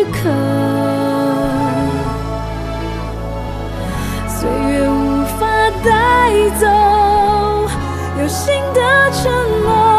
刻，岁月无法带走有心的承诺。